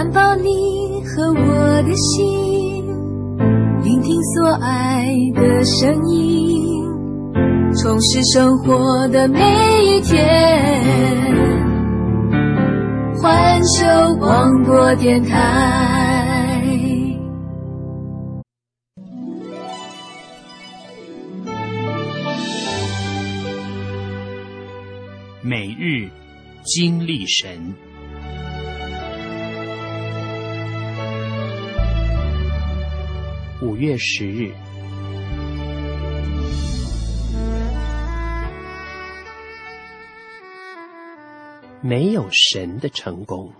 环抱你和我的心，聆听所爱的声音，充实生活的每一天。环球广播电台。 每日经历神。5月10日，没有神的成功。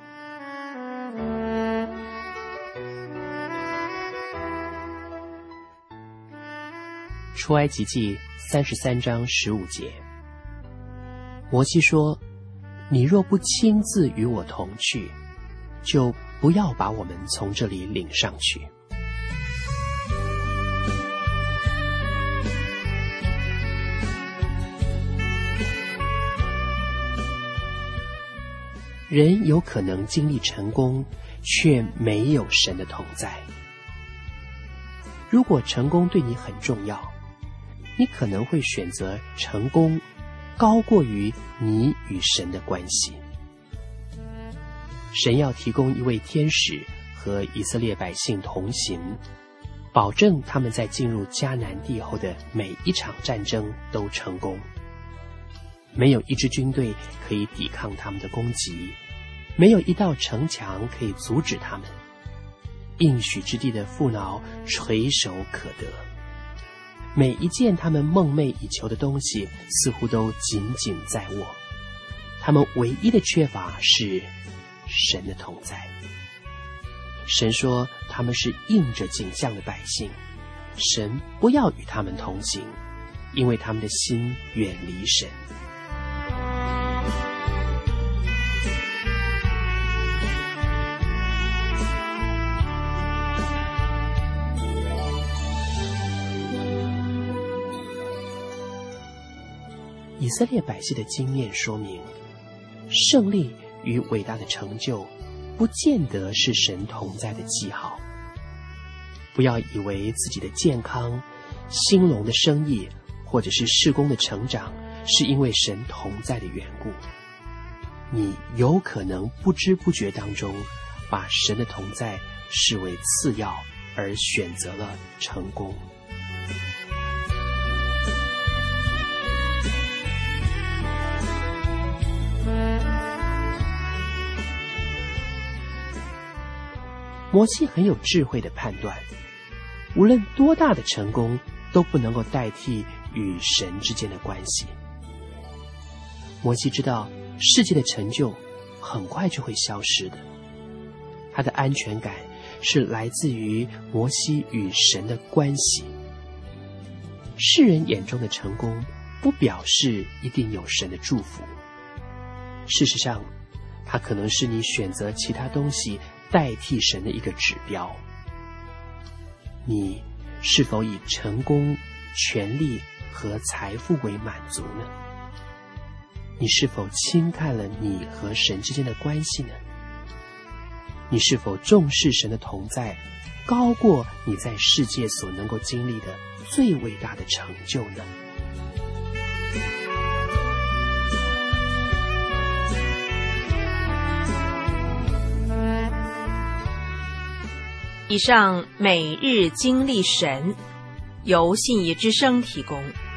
出埃及记33章15节，摩西说：你若不亲自与我同去，就不要把我们从这里领上去。人有可能经历成功，却没有神的同在。如果成功对你很重要，你可能会选择成功高过于你与神的关系。神要提供一位天使和以色列百姓同行，保证他们在进入迦南地后的每一场战争都成功。没有一支军队可以抵抗他们的攻击，没有一道城墙可以阻止他们。应许之地的富饶垂手可得，每一件他们梦寐以求的东西似乎都紧紧在握。他们唯一的缺乏是神的同在。神说他们是应着景象的百姓，神不要与他们同行，因为他们的心远离神。以色列百姓的经验说明，胜利与伟大的成就不见得是神同在的记号。不要以为自己的健康、兴隆的生意或者是事工的成长是因为神同在的缘故。你有可能不知不觉当中把神的同在视为次要，而选择了成功。摩西很有智慧的判断，无论多大的成功都不能够代替与神之间的关系。摩西知道世界的成就很快就会消失的，他的安全感是来自于摩西与神的关系。世人眼中的成功不表示一定有神的祝福，事实上它可能是你选择其他东西代替神的一个指标。你是否以成功、权力和财富为满足呢？你是否轻看了你和神之间的关系呢？你是否重视神的同在，高过你在世界所能够经历的最伟大的成就呢？ 以上每日经历神由信义之声提供。